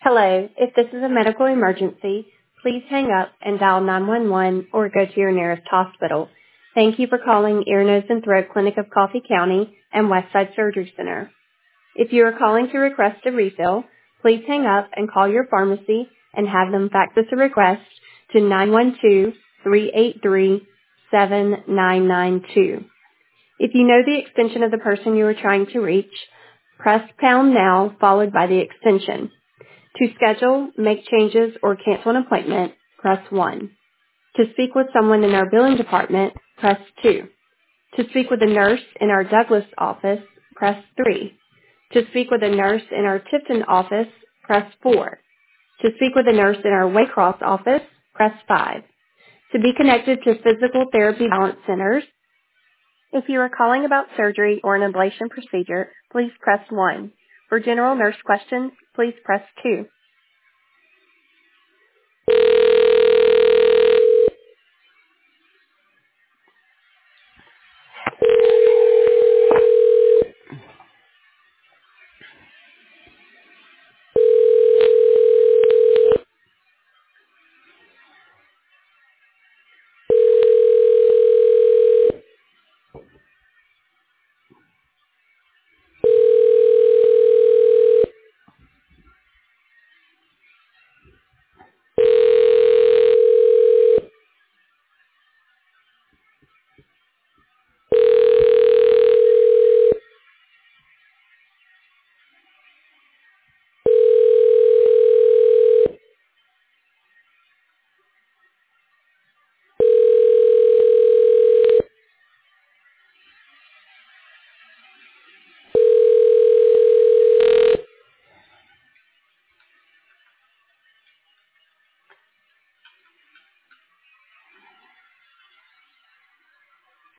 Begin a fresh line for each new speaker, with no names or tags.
Hello, if this is a medical emergency, please hang up and dial 911 or go to your nearest hospital. Thank you for calling Ear, Nose, and Throat Clinic of Coffee County and Westside Surgery Center. If you are calling to request a refill, please hang up and call your pharmacy and have them fax us a request to 912-383-7992. If you know the extension of the person you are trying to reach, press pound now followed by the extension. To schedule, make changes, or cancel an appointment, press 1. To speak with someone in our billing department, press 2. To speak with a nurse in our Douglas office, press 3. To speak with a nurse in our Tifton office, press 4. To speak with a nurse in our Waycross office, press 5. To be connected to Physical Therapy Balance Centers, if you are calling about surgery or an ablation procedure, please press 1. For general nurse questions, please press 2.